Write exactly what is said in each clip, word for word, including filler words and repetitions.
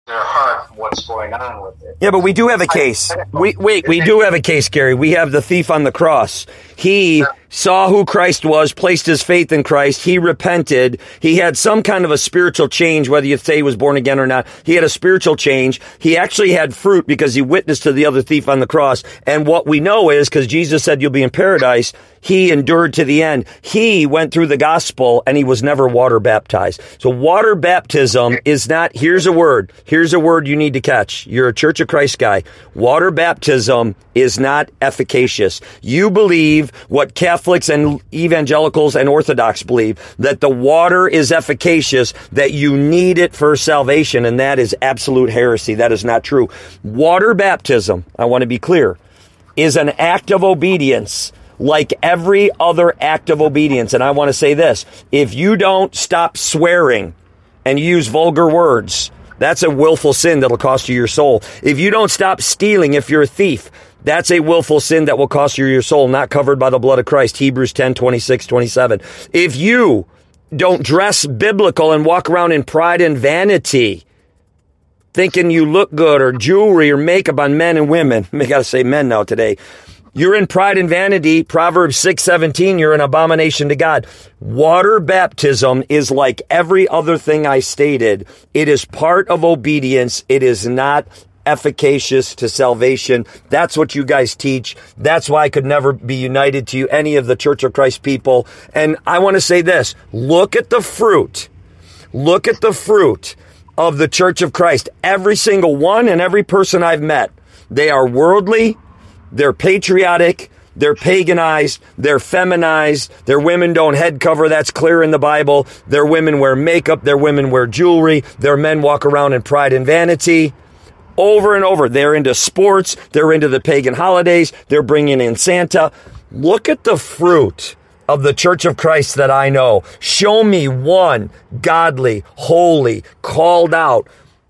their heart what's going on with it. Yeah, but we do have a case. We wait, we do have a case, Gary. We have the thief on the cross. He saw who Christ was, placed his faith in Christ. He repented. He had some kind of a spiritual change, whether you say he was born again or not. He had a spiritual change. He actually had fruit because he witnessed to the other thief on the cross. And what we know is, because Jesus said you'll be in paradise, he endured to the end. He went through the gospel and he was never water baptized. So water baptism is not, here's a word, here's a word you need to catch. You're a Church of Christ guy. Water baptism is not efficacious. You believe what Catholics and evangelicals and Orthodox believe, that the water is efficacious, that you need it for salvation, and that is absolute heresy. That is not true. Water baptism, I want to be clear, is an act of obedience like every other act of obedience. And I want to say this, if you don't stop swearing and use vulgar words, that's a willful sin that'll cost you your soul. If you don't stop stealing, if you're a thief, that's a willful sin that will cost you your soul, not covered by the blood of Christ. Hebrews ten, twenty-six, twenty-seven. If you don't dress biblical and walk around in pride and vanity, thinking you look good, or jewelry or makeup on men and women, I gotta say men now today, you're in pride and vanity. Proverbs six seventeen, you're an abomination to God. Water baptism is like every other thing I stated. It is part of obedience. It is not efficacious to salvation. That's what you guys teach. That's why I could never be united to you, any of the Church of Christ people. And I want to say this, look at the fruit. Look at the fruit of the Church of Christ. Every single one and every person I've met, they are worldly, they're patriotic, they're paganized, they're feminized, their women don't head cover, that's clear in the Bible. Their women wear makeup, their women wear jewelry, their men walk around in pride and vanity. Over and over, they're into sports, they're into the pagan holidays, they're bringing in Santa. Look at the fruit of the Church of Christ that I know. Show me one godly, holy, called out,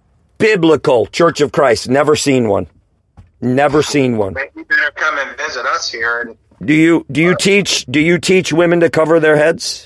biblical Church of Christ. Never seen one. Never seen one. You better come and visit us here. And, do you do you teach do you teach women to cover their heads?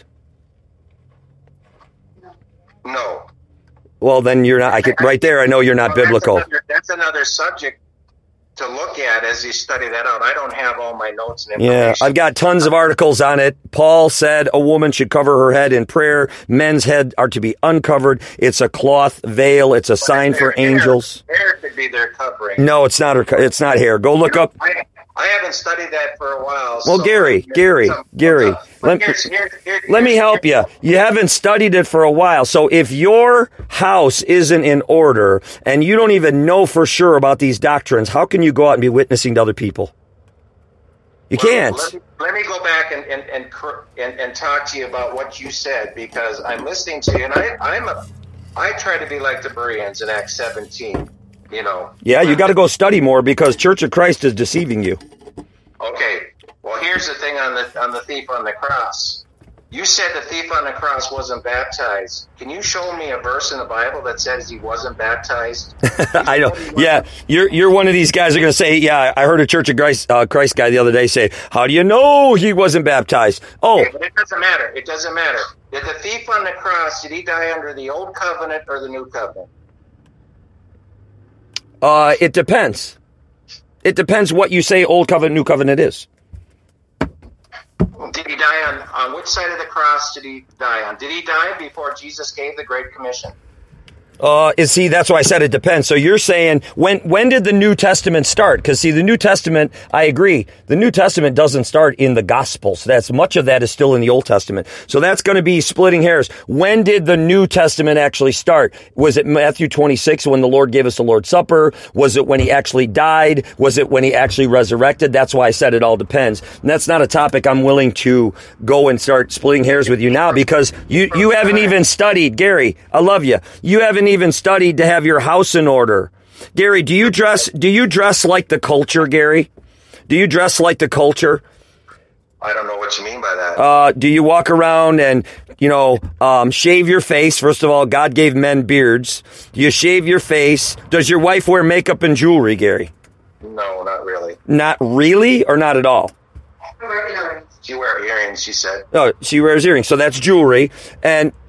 No. Well, then you're not. I could right there. I know you're not well, biblical. That's another, that's another subject to look at as you study that out. I don't have all my notes and information. Yeah, I've got tons of articles on it. Paul said a woman should cover her head in prayer. Men's head are to be uncovered. It's a cloth veil. It's a well, sign hair, for angels. Hair, hair could be their covering. No, it's not her. It's not hair. Go look up. I, I haven't studied that for a while. Well, so Gary, Gary, Gary, let, here's, here's, here's, let me help you. You haven't studied it for a while. So if your house isn't in order and you don't even know for sure about these doctrines, how can you go out and be witnessing to other people? You well, can't. Let me, let me go back and and, and and and talk to you about what you said, because I'm listening to you, and I, I'm a, I try to be like the Bereans in Acts seventeen. You know. Yeah, you got to go study more, because Church of Christ is deceiving you. Okay. Well, here's the thing on the on the thief on the cross. You said the thief on the cross wasn't baptized. Can you show me a verse in the Bible that says he wasn't baptized? I know. Yeah, you're you're one of these guys who are going to say, yeah, I heard a Church of Christ, uh, Christ guy the other day say, how do you know he wasn't baptized? Oh. Okay, but it doesn't matter. It doesn't matter. Did the thief on the cross, did he die under the old covenant or the new covenant? Uh, it depends. It depends what you say old covenant, new covenant is. Did he die on, on which side of the cross did he die on? Did he die before Jesus gave the Great Commission? Uh, is see, that's why I said it depends. So you're saying, when when did the New Testament start? Because see, the New Testament, I agree, the New Testament doesn't start in the Gospels. That's much of that is still in the Old Testament. So that's going to be splitting hairs. When did the New Testament actually start? Was it Matthew twenty-six when the Lord gave us the Lord's Supper? Was it when he actually died? Was it when he actually resurrected? That's why I said it all depends. And that's not a topic I'm willing to go and start splitting hairs with you now, because you you haven't even studied, Gary. I love you. You haven't even studied to have your house in order. Gary, do you dress do you dress like the culture, Gary? Do you dress like the culture? I don't know what you mean by that. Uh, do you walk around and, you know, um, shave your face? First of all, God gave men beards. Do you shave your face? Does your wife wear makeup and jewelry, Gary? No, not really. Not really, or not at all? She wears earrings, she said. Oh, she wears earrings, so that's jewelry. And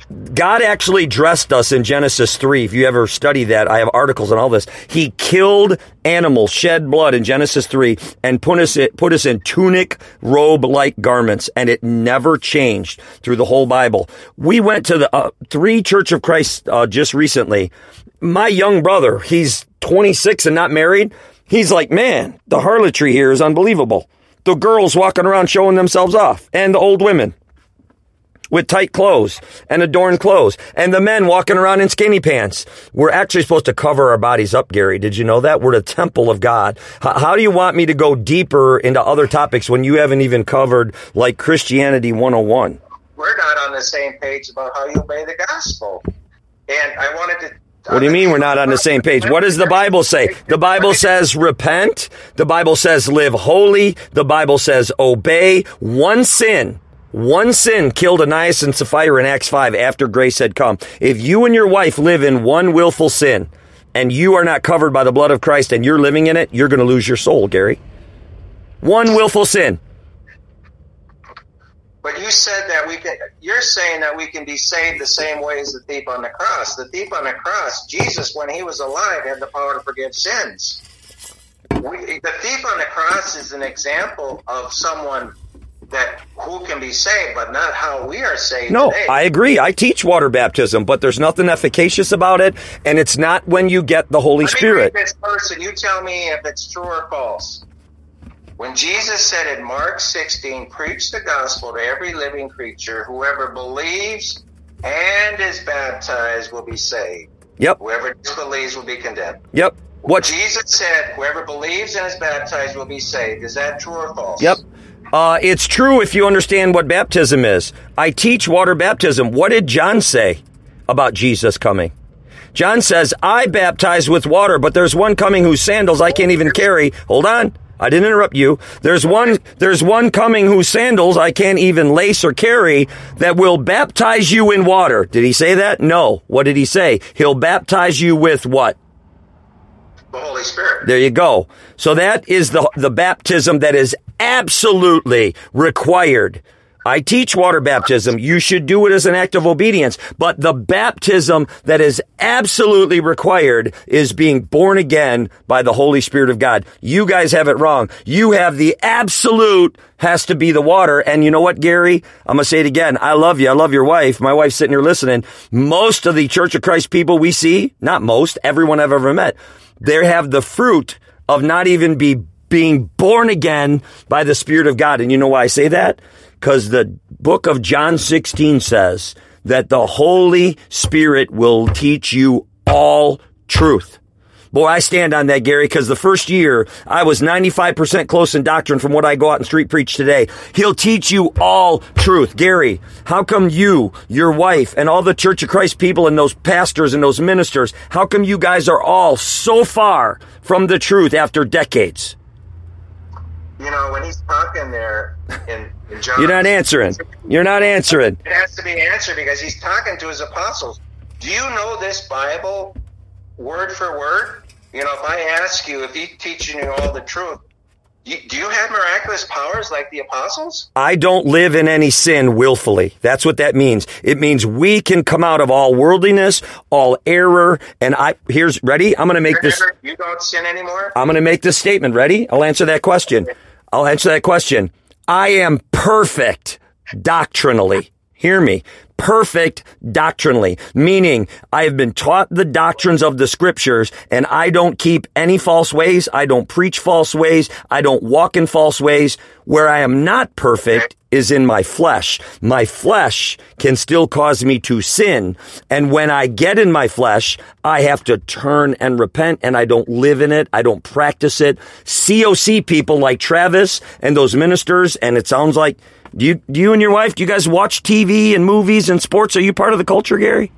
God actually dressed us in Genesis three. If you ever study that, I have articles on all this. He killed animals, shed blood in Genesis three, and put us, put us in tunic, robe-like garments, and it never changed through the whole Bible. We went to the uh, three Church of Christ uh, just recently. My young brother, he's twenty-six and not married. He's like, man, the harlotry here is unbelievable. The girls walking around showing themselves off, and the old women with tight clothes and adorned clothes, and the men walking around in skinny pants. We're actually supposed to cover our bodies up, Gary. Did you know that? We're the temple of God. H- how do you want me to go deeper into other topics when you haven't even covered, like, Christianity one oh one? We're not on the same page about how you obey the gospel. And I wanted to... What do you mean we're not on the same page? What does the Bible say? The Bible says repent. The Bible says live holy. The Bible says obey. One sin, one sin killed Ananias and Sapphira in Acts five after grace had come. If you and your wife live in one willful sin and you are not covered by the blood of Christ and you're living in it, you're going to lose your soul, Gary. One willful sin. But you said that we can, you're saying that we can be saved the same way as the thief on the cross. The thief on the cross, Jesus, when he was alive, had the power to forgive sins. We, the thief on the cross is an example of someone that who can be saved, but not how we are saved No, today. I agree. I teach water baptism, but there's nothing efficacious about it, and it's not when you get the Holy Let me Spirit. read this verse, and you tell me if it's true or false. When Jesus said in Mark sixteen, preach the gospel to every living creature, whoever believes and is baptized will be saved. Yep. Whoever disbelieves will be condemned. Yep. What Jesus said, whoever believes and is baptized will be saved. Is that true or false? Yep. Uh, it's true if you understand what baptism is. I teach water baptism. What did John say about Jesus coming? John says, I baptize with water, but there's one coming whose sandals I can't even carry. Hold on. I didn't interrupt you. There's one, there's one coming whose sandals I can't even lace or carry that will baptize you in water. Did he say that? No. What did he say? He'll baptize you with what? The Holy Spirit. There you go. So that is the, the baptism that is absolutely required. I teach water baptism. You should do it as an act of obedience. But the baptism that is absolutely required is being born again by the Holy Spirit of God. You guys have it wrong. You have the absolute has to be the water. And you know what, Gary? I'm going to say it again. I love you. I love your wife. My wife's sitting here listening. Most of the Church of Christ people we see, not most, everyone I've ever met, they have the fruit of not even be being born again by the Spirit of God. And you know why I say that? Because the book of John sixteen says that the Holy Spirit will teach you all truth. Boy, I stand on that, Gary, because the first year I was ninety-five percent close in doctrine from what I go out and street preach today. He'll teach you all truth. Gary, how come you, your wife, and all the Church of Christ people and those pastors and those ministers, how come you guys are all so far from the truth after decades? You know, when he's talking there in, in John... You're not answering. You're not answering. It has to be answered because he's talking to his apostles. Do you know this Bible word for word? You know, if I ask you, if he's teaching you all the truth, you, do you have miraculous powers like the apostles? I don't live in any sin willfully. That's what that means. It means we can come out of all worldliness, all error, and I, here's, ready? I'm going to make You're this... never, you don't sin anymore? I'm going to make this statement. Ready? I'll answer that question. I'll answer that question. I am perfect doctrinally. Hear me. Perfect doctrinally, meaning I have been taught the doctrines of the scriptures and I don't keep any false ways. I don't preach false ways. I don't walk in false ways. Where I am not perfect is in my flesh. My flesh can still cause me to sin. And when I get in my flesh, I have to turn and repent, and I don't live in it. I don't practice it. C O C people like Travis and those ministers, and it sounds like, do you, do you and your wife, do you guys watch T V and movies and sports? Are you part of the culture, Gary?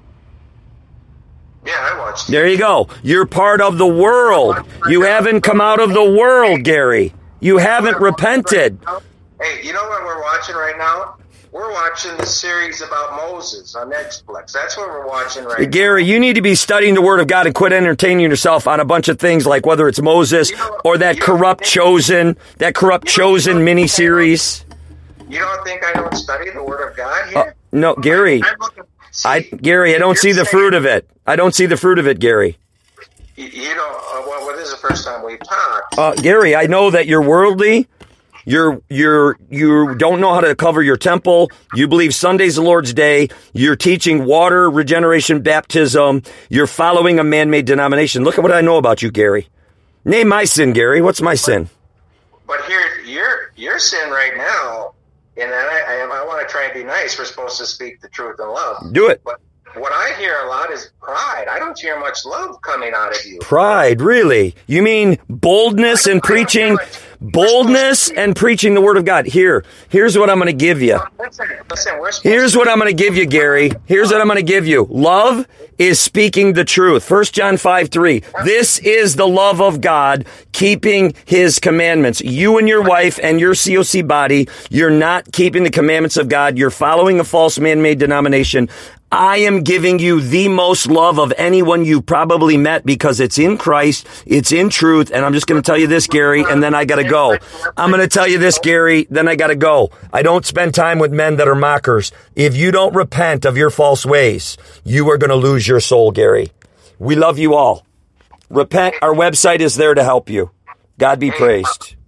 Yeah, I watched. There you go. You're part of the world. You haven't come out of the world, Gary. You haven't repented. Hey, you know what we're watching right now? We're watching the series about Moses on Netflix. That's what we're watching right now. Gary, you need to be studying the Word of God and quit entertaining yourself on a bunch of things like whether it's Moses or that corrupt Chosen, that corrupt Chosen miniseries. You don't think I don't study the Word of God here? Uh, no, Gary. I'm looking, See, I, Gary, I don't see the fruit of it. I don't see the fruit of it, Gary. You, you don't, uh, well, well, this is the first time we've talked. Uh, Gary, I know that you're worldly. You're, you're, you don't know how to cover your temple. You believe Sunday's the Lord's day. You're teaching water, regeneration, baptism. You're following a man-made denomination. Look at what I know about you, Gary. Name my sin, Gary. What's my sin? But here, your, your sin right now, and I, I, I want to try and be nice. We're supposed to speak the truth in love. Do it. But what I hear a lot is pride. I don't hear much love coming out of you. Pride, really? You mean boldness and preaching, boldness and preaching the word of God? Here, here's what I'm going to give you. Listen, listen, we're supposed Here's to- what I'm going to give you, Gary. Here's what I'm going to give you. Love is speaking the truth. First John five three. This is the love of God, keeping his commandments. You and your wife and your C O C body, you're not keeping the commandments of God. You're following a false man-made denomination. I am giving you the most love of anyone you probably met because it's in Christ, it's in truth, and I'm just going to tell you this, Gary, and then I got to go. I'm going to tell you this, Gary, then I got to go. I don't spend time with men that are mockers. If you don't repent of your false ways, you are going to lose your soul, Gary. We love you all. Repent. Our website is there to help you. God be praised.